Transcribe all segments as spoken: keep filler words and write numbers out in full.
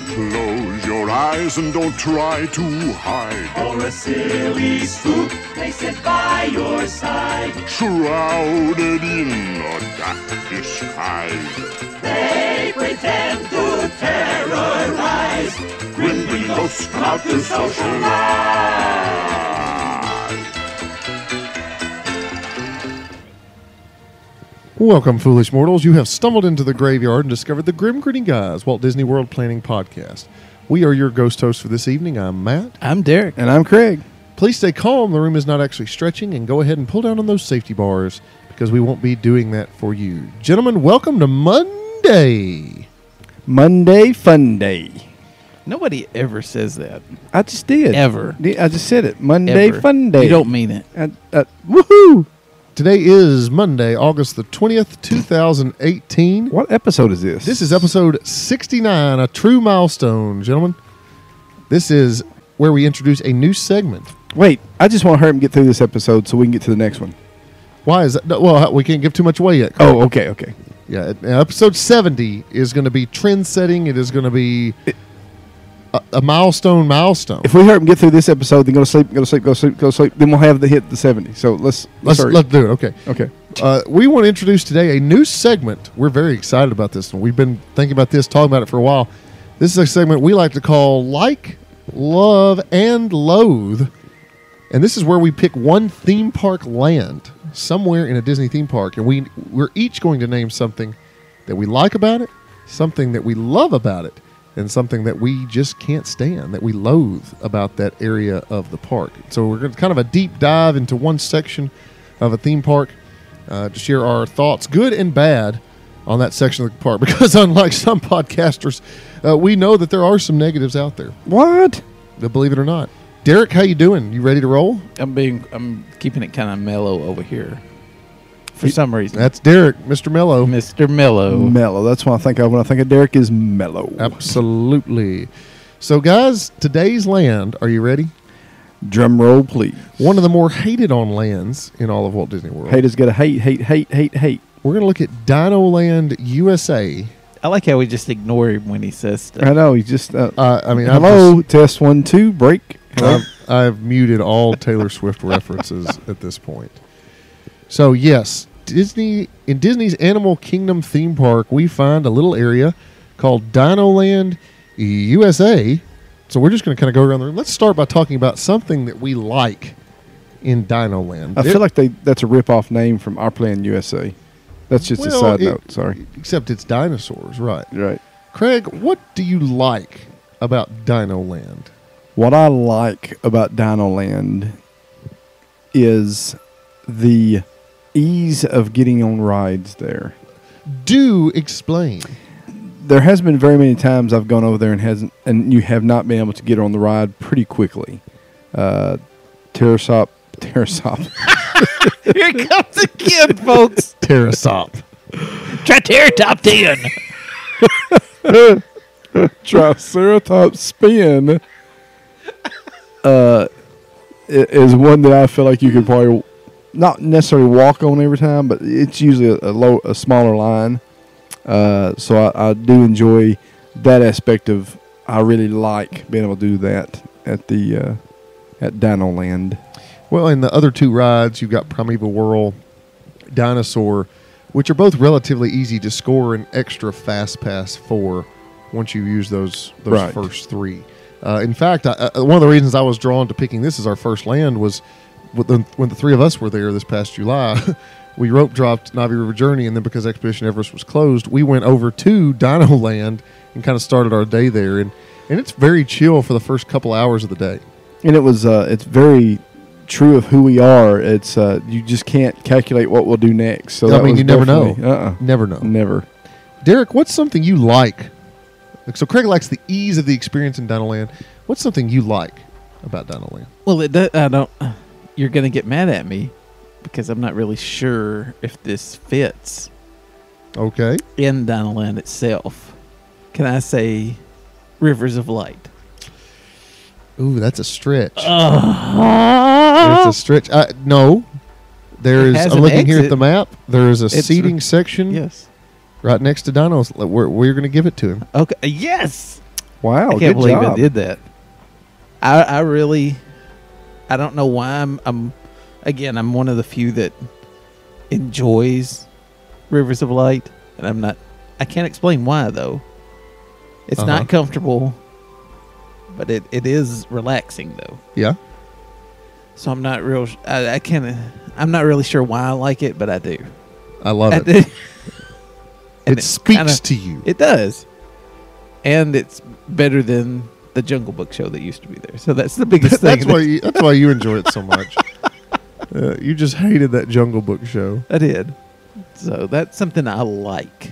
Close your eyes and don't try to hide. For a silly spook, they sit by your side. Shrouded in a dark disguise. They pretend to terrorize. Grim green ghosts come out to socialize. Welcome, foolish mortals. You have stumbled into the graveyard and discovered the Grim Gritty Guys Walt Disney World Planning Podcast. We are your ghost hosts for this evening. I'm Matt. I'm Derek. And I'm Craig. Please stay calm. The room is not actually stretching, and go ahead and pull down on those safety bars because we won't be doing that for you. Gentlemen, welcome to Monday. Monday Fun Day. Nobody ever says that. I just did. Ever. I just said it. Monday Ever. Fun Day. You don't mean it. Uh, uh, woohoo! Today is Monday, August the twentieth, two thousand eighteen. What episode is this? This is episode sixty-nine, a true milestone, gentlemen. This is where we introduce a new segment. Wait, I just want to hurry and get through this episode so we can get to the next one. Why is that? No, well, we can't give too much away yet. Oh, okay, okay. Yeah, episode seventy is going to be trend setting. It is going to be a, a milestone milestone. If we hurry and get through this episode, then go to sleep, go to sleep, go to sleep, go to sleep, then we'll have the hit the seventy. So let's let's let's, hurry. let's do it. Okay. Okay. Uh, we want to introduce today a new segment. We're very excited about this one. We've been thinking about this, talking about it for a while. This is a segment we like to call Like, Love, and Loathe. And this is where we pick one theme park land somewhere in a Disney theme park, and we we're each going to name something that we like about it, something that we love about it, and something that we just can't stand, that we loathe about that area of the park. So we're going to kind of a deep dive into one section of a theme park uh, to share our thoughts, good and bad, on that section of the park. Because unlike some podcasters, uh, we know that there are some negatives out there. What? Believe it or not. Derek, how you doing? You ready to roll? I'm being. I'm keeping it kind of mellow over here. For some reason. That's Derek, Mister Mellow. Mister Mellow. Mellow. That's what I think of when I think of Derek is mellow. Absolutely. So, guys, today's land, are you ready? Drum roll, please. One of the more hated on lands in all of Walt Disney World. Haters gotta hate, hate, hate, hate, hate. We're going to look at Dino Land U S A. I like how we just ignore him when he says stuff. I know. He just. Uh, Uh, I mean, I've hello, just- test one, two, break. Hello. I've, I've muted all Taylor Swift references at this point. So, yes, Disney in Disney's Animal Kingdom theme park, we find a little area called Dino Land U S A. So we're just going to kind of go around there. Let's start by talking about something that we like in Dino Land. I feel like they that's a rip-off name from Our Plan U S A. That's just Well, a side it- note. Sorry. Except it's dinosaurs, right? Right. Craig, what do you like about Dino Land? What I like about Dino Land is the ease of getting on rides there. Do explain. There has been very many times I've gone over there and hasn't, and you have not been able to get on the ride pretty quickly. Uh, Terrasop, Terrasop. Here comes again, folks. Terrasop. Triceratops ten. Triceratops spin. Uh, i- is one that I feel like you could probably not necessarily walk on every time, but it's usually a, a low, a smaller line. Uh, so I, I do enjoy that aspect of. I really like being able to do that at the uh, at Dino Land. Well, in the other two rides, you've got Primeval Whirl, Dinosaur, which are both relatively easy to score an extra Fast Pass for once you use those those Right. first three. Uh, in fact, I, uh, one of the reasons I was drawn to picking this as our first land was with the, when the three of us were there this past July. We rope dropped Navi River Journey, and then because Expedition Everest was closed, we went over to Dino Land and kind of started our day there. And, and it's very chill for the first couple hours of the day. And it was uh, it's very true of who we are. It's uh, you just can't calculate what we'll do next. So I that mean, was you never know. definitely- Uh-uh. Never know. Never. Derek, what's something you like? So Craig likes the ease of the experience in Dino Land. What's something you like about Dino Land? Well, it does, I don't. You're gonna get mad at me because I'm not really sure if this fits Okay. in Dino Land itself. Can I say Rivers of Light? Ooh, that's a stretch. Uh, It's a stretch. Uh, no, there It is. has I'm an looking here at exit. the map. There is a It's seating r- section yes. right next to Dino's. Where we're going to give it to him. Okay. Yes. Wow, I can't good believe job. I did that. I I really, I don't know why I'm. I'm again, I'm one of the few that enjoys Rivers of Light, and I'm not. I can't explain why though. It's Uh-huh. not comfortable, but it, it is relaxing though. Yeah. So I'm not real. I, I can't. I'm not really sure why I like it, but I do. I love I it. do. And It it's speaks kinda- to you. It does, and it's better than the Jungle Book show that used to be there. So that's the biggest thing. That's why you, that's why you enjoy it so much. Uh, you just hated that Jungle Book show. I did. So that's something I like,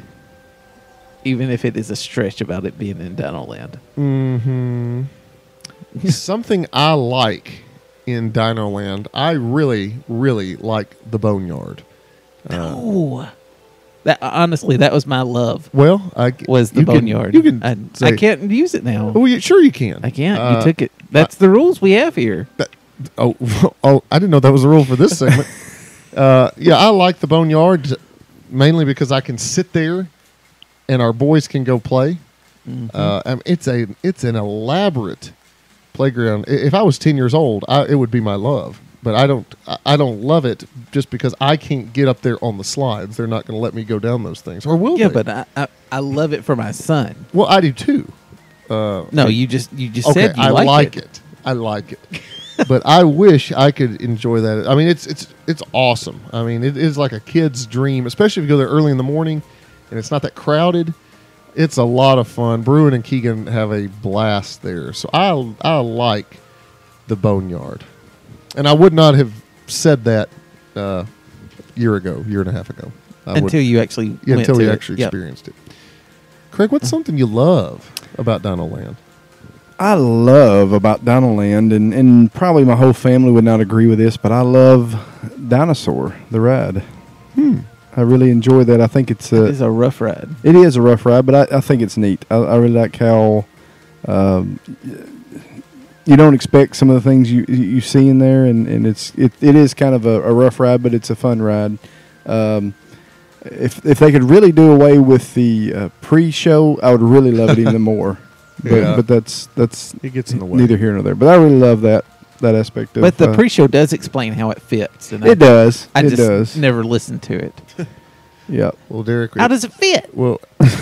even if it is a stretch about it being in Dino Land. Mm-hmm. Something I like in Dino Land, I really, really like the Boneyard. Uh, Oh, that honestly, that was my love. Well, I g- Was the you can- boneyard? you can I, say, I can't use it now. Oh, yeah, sure you can. I can't. Uh, you took it. That's the rules we have here. Oh, oh, I didn't know that was a rule for this segment. uh, yeah, I like the Boneyard mainly because I can sit there and our boys can go play. Mhm. Uh, I mean, it's a it's an elaborate playground. I- If I was ten years old, I, it would be my love. But I don't I- I don't love it just because I can't get up there on the slides. They're not going to let me go down those things, or will yeah, they? but I, I I love it for my son. Well, I do too. Uh, No, you just you just okay, said you I like, like it. it. I like it. But I wish I could enjoy that. I mean, it's it's it's awesome. I mean, it is like a kid's dream, especially if you go there early in the morning and it's not that crowded. It's a lot of fun. Bruin and Keegan have a blast there. So I I like the Boneyard, and I would not have said that uh, year ago, year and a half ago. I would- Until you actually yeah, went until to we it. actually Yep. experienced it. Craig, what's something you love about Dino Land? I love about Dino Land, and, and probably my whole family would not agree with this, but I love Dinosaur, the ride. Hmm. I really enjoy that. I think it's It a, is a rough ride. it is a rough ride, but I, I think it's neat. I, I really like how um, you don't expect some of the things you you see in there, and, and it's it, it is kind of a, a rough ride, but it's a fun ride. Um, if if they could really do away with the uh, pre-show, I would really love it even more. But Yeah. but that's that's It gets in the way. neither here nor there. But I really love that that aspect of. But the uh, pre-show does explain how it fits, and I, it does. I it just does. never listened to it. Yeah. Well, Derek, How does it fit? well,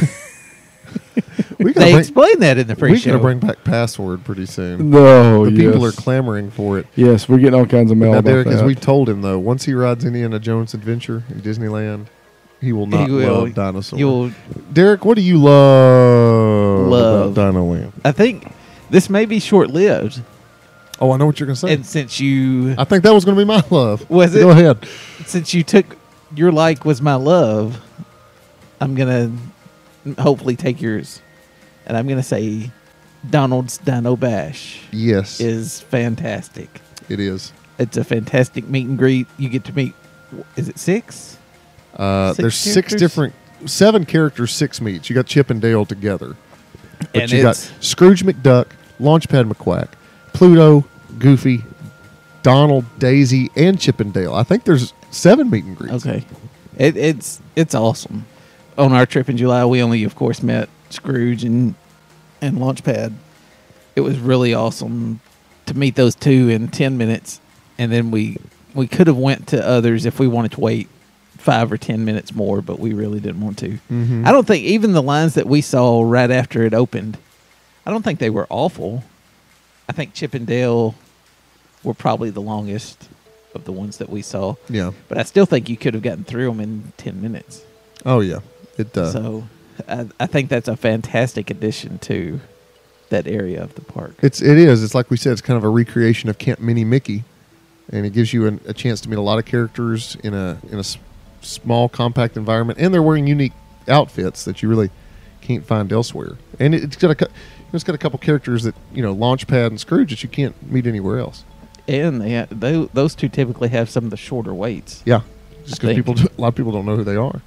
we They gotta bring, explain that in the we pre-show. gotta bring back password pretty soon. No. the people are yes. clamoring for it. Yes, we're getting all kinds of mail Now, about Derek, as that. we told him though, once he rides Indiana Jones Adventure in Disneyland, he will not He will. love dinosaurs. You'll. Derek, what do you love, Love. about Dino Land? I think this may be short-lived, Oh, I know what you're gonna say. and since you I think that was gonna be my love. Was it? Go ahead. since you took your like was my love, I'm gonna hopefully take yours, and I'm gonna say Donald's Dino Bash Yes, is fantastic. it is. It's a fantastic meet and greet. You get to meet. Is it six? Uh, Six there's six characters? different, seven characters, six meets. You got Chip and Dale together. But And you got it's- Scrooge McDuck, Launchpad McQuack, Pluto, Goofy, Donald, Daisy, and Chip and Dale. I think there's seven meet and greets. Okay, it, it's it's awesome. On our trip in July, we only, of course, met Scrooge and and Launchpad. It was really awesome to meet those two in ten minutes, and then we we could have went to others if we wanted to wait five or ten minutes more, but we really didn't want to. Mhm. I don't think even the lines that we saw right after it opened, I don't think they were awful. I think Chip and Dale were probably the longest of the ones that we saw. Yeah. But I still think you could have gotten through them in ten minutes. Oh yeah. It does. So I, I think that's a fantastic addition to that area of the park. It's it is. It's like we said. It's kind of a recreation of Camp Mini Mickey, and it gives you an, a chance to meet a lot of characters in a in a s- small, compact environment, and they're wearing unique outfits that you really can't find elsewhere. And it, it's got a cou- it's got a couple characters that you know, Launchpad and Scrooge, that you can't meet anywhere else. And they, ha- they those two typically have some of the shorter waits. Yeah, just I because think. people, do- a lot of people don't know who they are.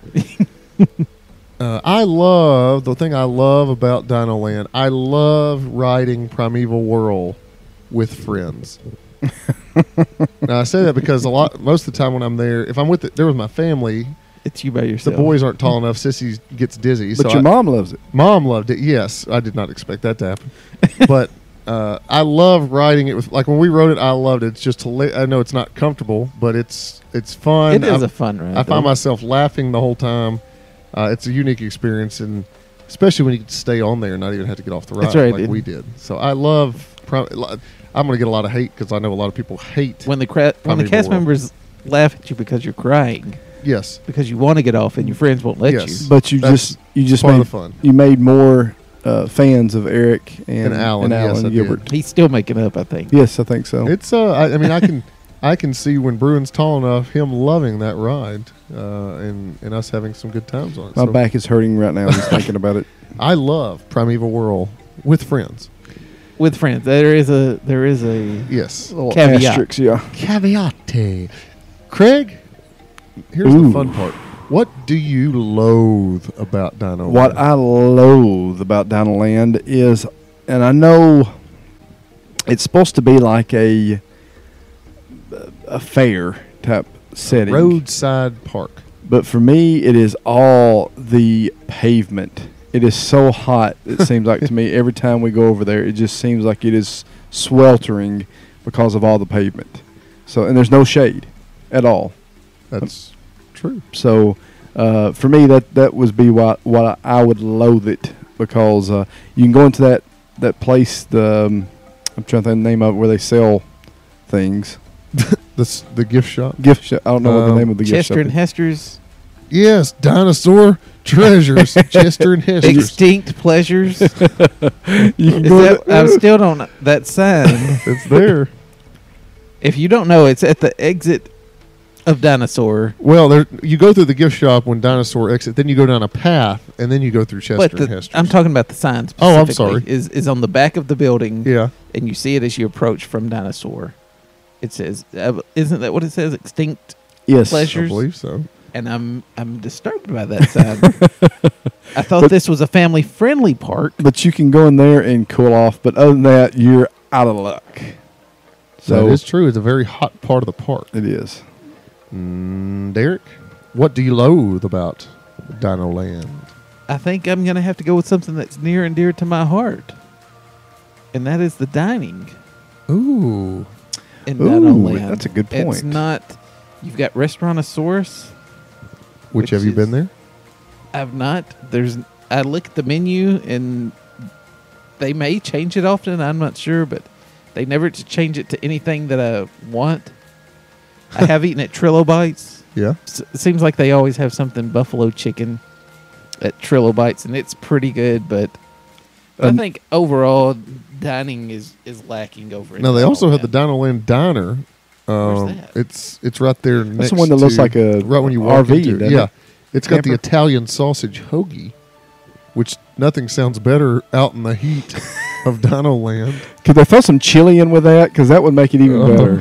uh, I love the thing I love about Dino Land. I love riding Primeval Whirl with friends. Now I say that because a lot, most of the time when I'm there, if I'm with the, there with my family, It's you by The yourself. boys aren't tall enough. Sissy gets dizzy. But so your I- mom loves it. Mom loved it. Yes, I did not expect that to happen, but uh, I love riding it with. Like when we rode it, I loved it. It's just hila- I know it's not comfortable, but it's it's fun. It is I, a fun ride. I find though. myself laughing the whole time. Uh, it's a unique experience, and especially when you can stay on there and not even have to get off the ride That's right, like dude. we did. So I love. Prim- I'm going to get a lot of hate because I know a lot of people hate. when the cra- when the Primeval cast World. members laugh at you because you're crying, Yes, because you want to get off and your friends won't let Yes. you. But you That's just you just part made of the fun. you made more uh, fans of Eric and, And Alan, and yes, Alan I did. Gilbert. He's still making up, I think. Yes, I think so. It's. Uh, I, I mean, I can. I can see when Bruin's tall enough, him loving that ride, uh, and and us having some good times on it. My So back is hurting right now just thinking about it. I love Primeval World with friends. With friends, there is a there is a Yes. Little Caveat. asterisks, yeah. Caveate. Craig, here's Ooh. the fun part. What do you loathe about Dino? What Land? I loathe about Dinoland is, and I know it's supposed to be like a a fair type setting, roadside park. but for me, it is all the pavement. It is so hot. It seems like to me every time we go over there, it just seems like it is sweltering because of all the pavement. So, and there's no shade at all. That's true. So, uh, for me, that that would be what what I, I would loathe it because uh, you can go into that that place. The um, I'm trying to think of the name of it where they sell things. This the gift shop. Gift shop. I don't know what the Um, name of the gift Chester shop. and is. Hester's Yes, dinosaur treasures. Chester and Hester's. Extinct Pleasures. Is You can go that, there- I still don't know that sign. It's there. If you don't know, it's at the exit of Dinosaur. Well, there you go through the gift shop when dinosaur exit. Then you go down a path, and then you go through Chester But and the, Hester's. I'm talking about the sign. Oh, I'm specifically, sorry. Is is on the back of the building, Yeah. and you see it as you approach from Dinosaur. It says, uh, "Isn't that what it says? Extinct." yes. pleasure. I Cheers. believe so. And I'm I'm disturbed by that sign. I thought But- this was a family friendly park. But you can go in there and cool off. But other than that, you're out of luck. So that is true. It's a very hot part of the park. it is. Mm, Derek, what do you loathe about Dino Land? I think I'm gonna have to go with something that's near and dear to my heart, and that is the dining Ooh. in Ooh, Dino Land. that's a good It's point. not. You've got Restaurantosaurus. Which, Which have you is- been there? I've not. There's. I look at the menu and they may change it often. I'm not sure, but they never t- change it to anything that I want. I have eaten at Trilobites. Yeah. S- It seems like they always have something buffalo chicken at Trilobites, and it's pretty good. But I Um, think overall dining is is lacking over. in Now they Dino also have the Land. Dino Land Diner. Um, Where's that? It's it's right there. That's next the one that looks to- like a right when you walk R V, into it. doesn't Yeah, it? it's got the Camper? Italian sausage hoagie, which nothing sounds better out in the heat of Dino Land. Could they throw some chili in with that? Because that would make it even Uh, better.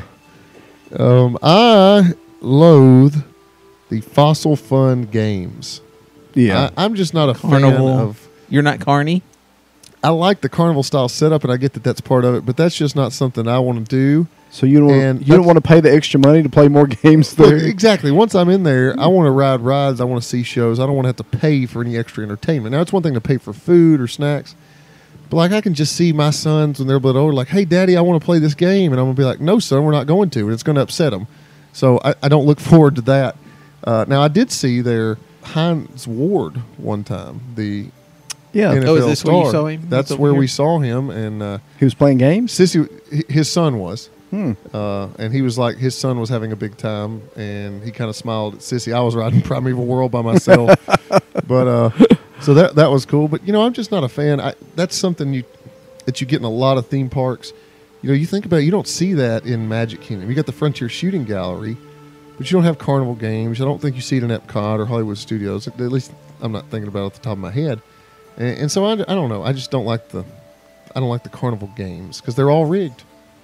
Um, I loathe the Fossil Fun games. Yeah. I, I'm just not a Carnival. fan of. You're not Carney. I like the carnival style setup, and I get that that's part of it, but that's just not something I want to do. so you don't and you don't that's- want to pay the extra money to play more games Well, there? exactly. Once I'm in there, I want to ride rides. I want to see shows. I don't want to have to pay for any extra entertainment. Now, it's one thing to pay for food or snacks, but like I can just see my sons when they're a bit older, like, "Hey, Daddy, I want to play this game," and I'm gonna be like, "No, son, we're not going to," and it's going to upset them. So I, I don't look forward to that. Uh, now, I did see their Heinz Ward one time. The Yeah. N F L Oh, is this star. where you saw him? That's That's over where we here? saw him, and uh, He was playing games? Sissy, h- his son was. Hmm. Uh, and he was like, his son was having a big time, and he kind of smiled at Sissy. I was riding Primeval World by myself, but uh, so that that was cool. But you know, I'm just not a fan. I, that's something you that you get in a lot of theme parks. You know, you think about it, you don't see that in Magic Kingdom. You got the Frontier Shooting Gallery, but you don't have carnival games. I don't think you see it in Epcot or Hollywood Studios. At least I'm not thinking about it off the top of my head. And, and so I, I don't know. I just don't like the I don't like the carnival games because they're all rigged.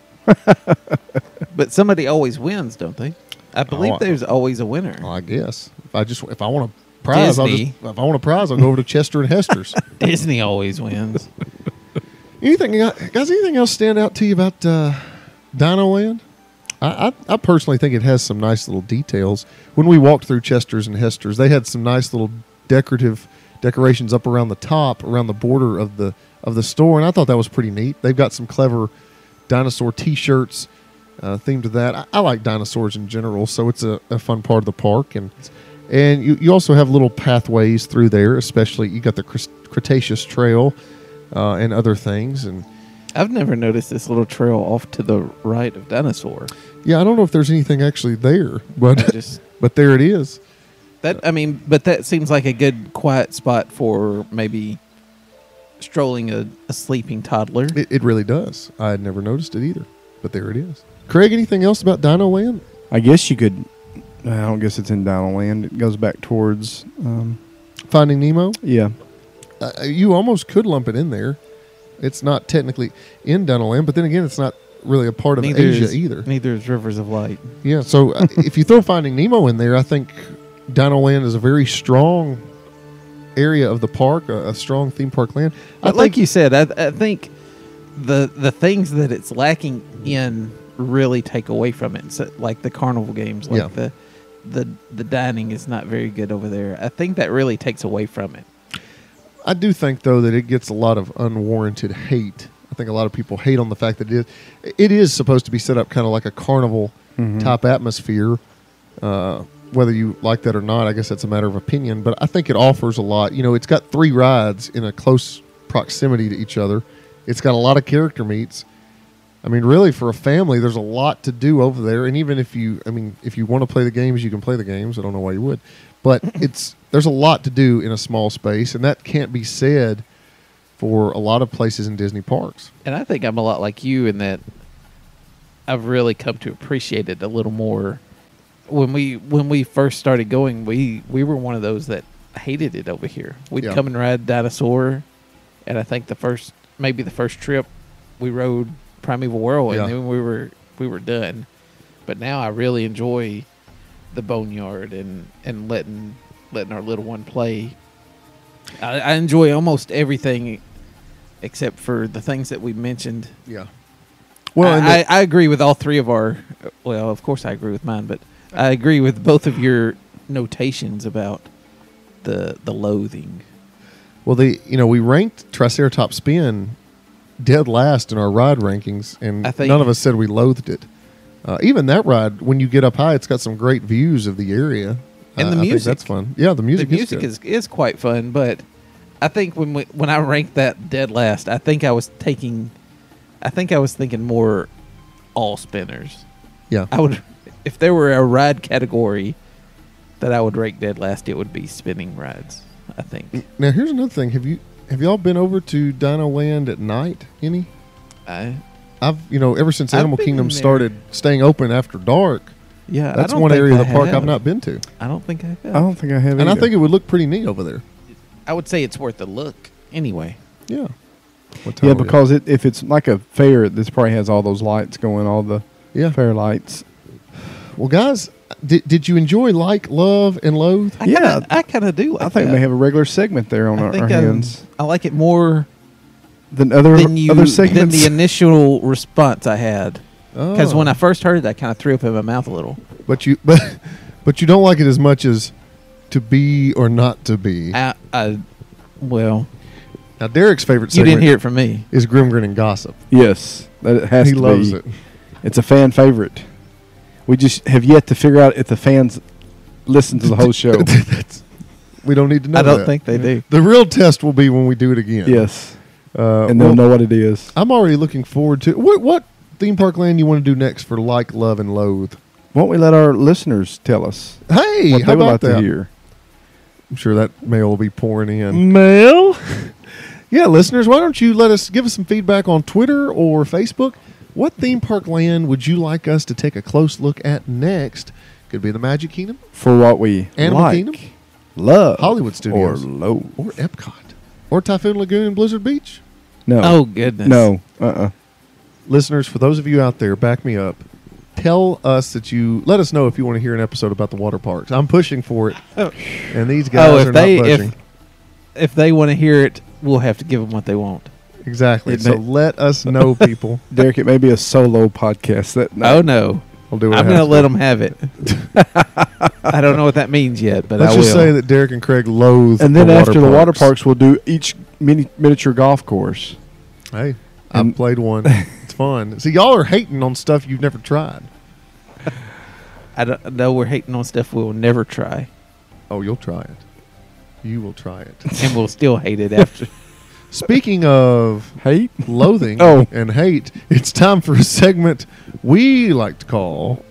But somebody always wins, don't they? I believe I- there's always a winner. Well, I guess if I just if I want a prize, I'll Disney. just if I want a prize, I'll go over to Chester and Hester's. Disney always wins. Anything, guys? Anything else stand out to you about uh, Dino Land? I, I, I personally think it has some nice little details. When we walked through Chester's and Hester's, they had some nice little decorative decorations up around the top, around the border of the of the store, and I thought that was pretty neat. They've got some clever dinosaur T-shirts uh, themed to that. I, I like dinosaurs in general, so it's a, a fun part of the park, and and you, you also have little pathways through there. Especially you got the Cretaceous Trail uh, and other things, and I've never noticed this little trail off to the right of Dinosaur. yeah, I don't know if there's anything actually there, but I just but there it is. that I mean, but that seems like a good quiet spot for maybe strolling a, a sleeping toddler. It, it really does. I had never noticed it either, but there it is. Craig, anything else about Dino Land? I guess you could. I don't guess it's in Dino Land. It goes back towards. Um, Finding Nemo? yeah. Uh, you almost could lump it in there. It's not technically in Dino Land, but then again, it's not really a part of Neither Asia is, either. Neither is Rivers of Light. Yeah, so uh, if you throw Finding Nemo in there, I think Dino Land is a very strong area of the park, a, a strong theme park land. I But like think you said, I, I think the the things that it's lacking in really take away from it. So, like the carnival games, like Yeah. the the the dining is not very good over there. I think that really takes away from it. I do think though that it gets a lot of unwarranted hate. I think a lot of people hate on the fact that it is, it is supposed to be set up kind of like a carnival Mhm. type atmosphere. Uh, whether you like that or not, I guess that's a matter of opinion. But I think it offers a lot. You know, it's got three rides in a close proximity to each other. It's got a lot of character meets. I mean, really, for a family, there's a lot to do over there. And even if you, I mean, if you want to play the games, you can play the games. I don't know why you would, but it's there's a lot to do in a small space, and that can't be said for a lot of places in Disney parks. And I think I'm a lot like you in that I've really come to appreciate it a little more. When we when we first started going, we, we were one of those that hated it over here. We'd Yeah. come and ride Dinosaur, and I think the first maybe the first trip we rode Primeval World, Yeah. and then we were we were done. But now I really enjoy the Boneyard and, and letting letting our little one play. I, I enjoy almost everything except for the things that we mentioned. Yeah. Well, I, and I, the- I agree with all three of our. Well, of course, I agree with mine, but I agree with both of your notations about the the loathing. well, the you know we ranked Triceratops Spin dead last in our ride rankings, and I think- none of us said we loathed it. Uh, even that ride, when you get up high, it's got some great views of the area, And Uh, the I think music. that's fun. Yeah, the music, the music is, is, is quite fun, but I think when we, when I ranked that dead last, I think I was taking, I think I was thinking more all spinners. yeah. I would, if there were a ride category that I would rank dead last, it would be spinning rides. I think. Now here's another thing. Have you have y'all been over to Dino Land at night? Any? I I've you know ever since I've Animal been Kingdom there. started staying open after dark. yeah, I That's don't one think area of I the park have. I've not been to, I don't think I have. I don't think I have. and I either. think it would look pretty neat over there. I would say it's worth a look anyway. Yeah. What time Yeah, are we because it, if it's like a fair, this probably has all those lights going, all the at? yeah. fair lights. Well, guys, did did you enjoy Like, Love, and Loathe? I Yeah. kinda, I kind of do. Like I think that. we have a regular segment there on I our, think our um, hands I like it more than other than you other than segments. the initial response I had. Because Oh. when I first heard it, I kind of threw up in my mouth a little. but you but but you don't like it as much as To Be or Not to Be. I, I well, Now, Derek's favorite you segment didn't hear it from me. is Grim Grin and Gossip. yes, that it has He to loves be. it. It's a fan favorite. We just have yet to figure out if the fans listen to the whole show. That's- we don't need to know I don't that. think they do. The real test will be when we do it again. Yes, Uh, and they'll well, know what it is. I'm already looking forward to what what theme park land you want to do next for Like, Love, and Loathe. Won't we let our listeners tell us Hey, what how they would about like that? to hear? I'm sure that mail will be pouring in. Mail. Yeah, listeners, why don't you let us give us some feedback on Twitter or Facebook? What theme park land would you like us to take a close look at next? Could be the Magic Kingdom, For what we Animal like, Kingdom, love, Hollywood Studios. or low. or Epcot, or Typhoon Lagoon and Blizzard Beach. No. Oh goodness. no. Uh. uh Listeners, for those of you out there, back me up. Tell us that you let us know if you want to hear an episode about the water parks. I'm pushing for it, and these guys Oh, are if they not budging. if if they want to hear it, we'll have to give them what they want. exactly. It So may- let us know, people. Derek, it may be a solo podcast. That Oh no. I'll do what I'm I going to have let them have it. I don't know what that means yet, but Let's I just will. say that Derek and Craig loathe. And then the after water the water parks. parks, we'll do each mini miniature golf course. Hey, And- I've played one. It's fun. See, y'all are hating on stuff you've never tried. I don't know we're hating on stuff we'll never try, Oh, you'll try it. You will try it. and we'll still hate it after. Speaking of Hate? loathing Oh. and hate, it's time for a segment we like to call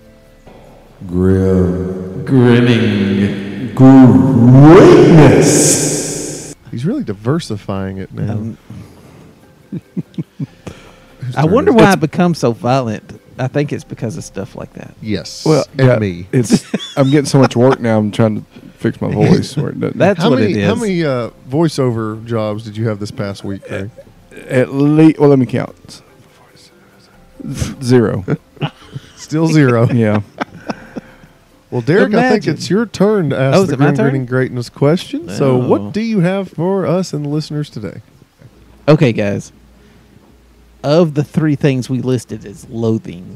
Grim. Grimming. Greatness. He's really diversifying it now. Um, Whose I turn wonder is why it? it becomes so violent. I think it's because of stuff like that. Yes. Well, and yeah, me. It's. I'm getting so much work now. I'm trying to fix my voice. Where it doesn't. That's How what many it is. how many uh, voiceover jobs did you have this past week, Craig? At least. Well, let me count. Zero. Still zero. Yeah. Well, Derek, I think Imagine. it's your turn to ask Oh, is the it my Grim turn? Grinning Greatness question. So, Oh. what do you have for us and the listeners today? Okay, guys. Of the three things we listed as loathing,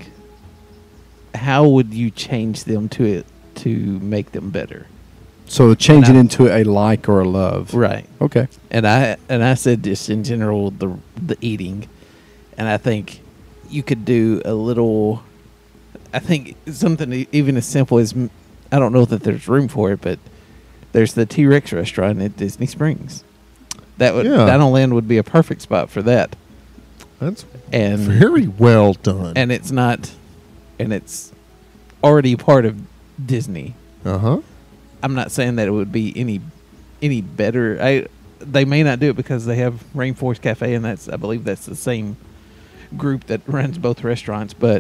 how would you change them to it to make them better? So change it Now- into a like or a love. Right. Okay. And I and I said just in general the the eating, and I think you could do a little. I think something e- even as simple as m- I don't know that there's room for it, but there's the T Rex restaurant at Disney Springs. That would Yeah. Dino Land would be a perfect spot for that, That's and very well done. and it's not, and it's already part of Disney. Uh huh. I'm not saying that it would be any any better. I they may not do it because they have Rainforest Cafe, and that's I believe that's the same group that runs both restaurants, but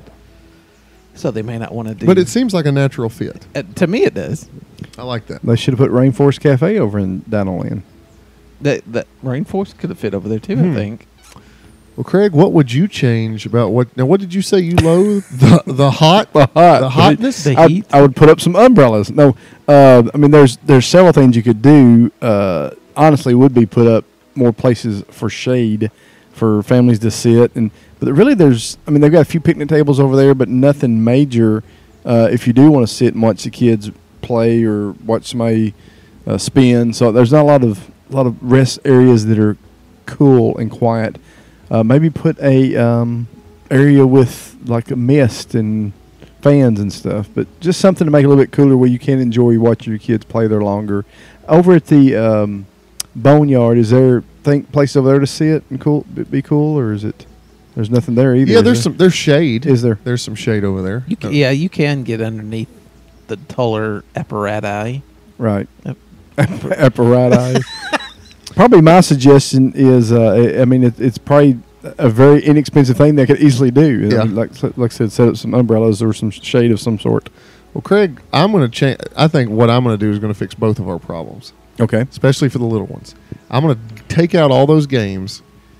so they may not want to do. But it seems like a natural fit. uh, to me it does. I like that. They should have put Rainforest Cafe over in Dino Land. That that Rainforest could have fit over there too. Hmm. I think. Well, Craig, what would you change about what? Now, what did you say you loathe? the the hot, The hot, the hotness. The I, heat. I would put up some umbrellas. No, uh, I mean there's there's several things you could do. Uh, honestly, would be put up more places for shade for families to sit, and but really there's I mean they've got a few picnic tables over there, but nothing major. Uh, if you do want to sit and watch the kids play or watch somebody uh, spin, so there's not a lot of a lot of rest areas that are cool and quiet. Uh, maybe put a um, area with like a mist and fans and stuff, but just something to make it a little bit cooler where you can enjoy watching your kids play there longer. Over at the um, Boneyard, is there think place over there to sit and cool be cool, or is it? There's nothing there either. Yeah, is there's there? some there's shade. Is there? There's some shade over there. You can, yeah, you can get underneath the taller apparati. Right. Yep. Apparatus. Probably my suggestion is, uh, I I mean, it, it's probably a very inexpensive thing they could easily do. Yeah. I mean, like, like I said, set up some umbrellas or some shade of some sort. Well, Craig, I'm going to change. I think what I'm going to do is going to fix both of our problems, Okay. especially for the little ones. I'm going to take out all those games,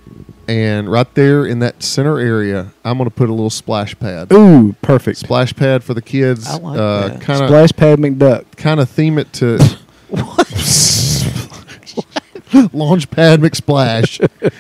and right there in that center area, I'm going to put a little splash pad. Ooh, perfect. Splash pad for the kids. I like uh, that. Kind of, Splash Pad McDuck. kind of theme it to Launch Pad McSplash.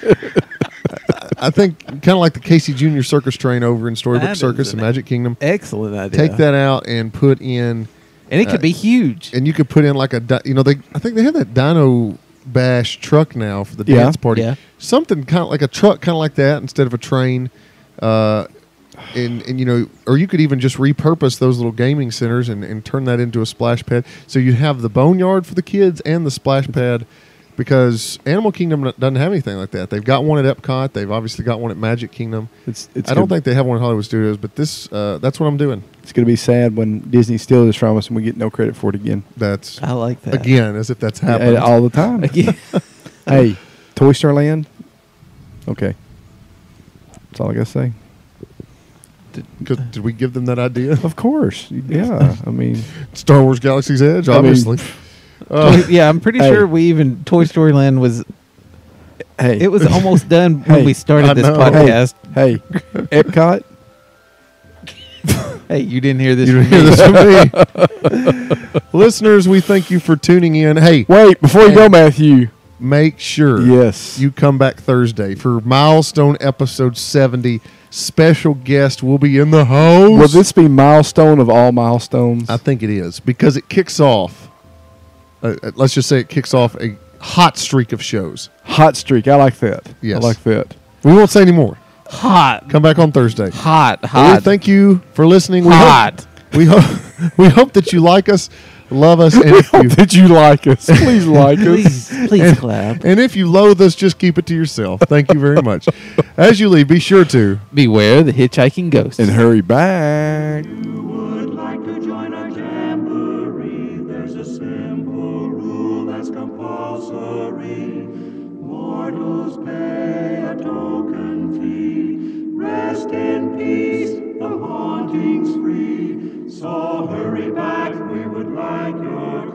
I think kind of like the Casey Junior Circus train over in Storybook That is Circus an and Magic Kingdom. Excellent idea. Take that out and put in, and it could uh, be huge. and you could put in like a, di- you know, they I think they have that Dino Bash truck now for the Yeah. dance party. Yeah. Something kind of like a truck, kind of like that instead of a train. Uh, and and you know, or you could even just repurpose those little gaming centers and, and turn that into a splash pad. So you have the Boneyard for the kids and the splash pad, because Animal Kingdom doesn't have anything like that. They've got one at Epcot. They've obviously got one at Magic Kingdom. It's, it's I don't gonna, think they have one at Hollywood Studios, but this uh, that's what I'm doing. it's going to be sad when Disney steals this from us and we get no credit for it again. That's I like that. again as if that's Yeah, happened. all the time. Again. Hey, Toy Star Land. Okay. That's all I got to say. Did, did we give them that idea? Of course. Yeah. I mean, Star Wars Galaxy's Edge, I mean, obviously. Uh, yeah, I'm pretty Hey. sure we even Toy Story Land was. hey. It was almost done Hey, when we started I this know. podcast. Hey, Epcot. Hey, you didn't hear this you from didn't hear me. this from me. Listeners, we thank you for tuning in. Hey, Wait, before you Hey. go, Matthew, make sure Yes. you come back Thursday for milestone episode seventy. Special guest will be in the house. Will this be milestone of all milestones? I think it is because it kicks off. Uh, uh, let's just say it kicks off a hot streak of shows. Hot streak. I like that. Yes. I like that. We won't say any more. Hot, Come back on Thursday. hot, Well, hot, we thank you for listening. We hot. Hope, we hope we hope that you like us, love us, and if you, Did you like us? Please like us. Please, please clap. and if you loathe us, just keep it to yourself. Thank you very much. As you leave, be sure to Beware the hitchhiking ghost. And hurry back. Would like to join our jamboree. There's a simple rule that's compulsory. Mortals pay a token fee. Rest in peace, the haunting's free. So hurry back, we would like your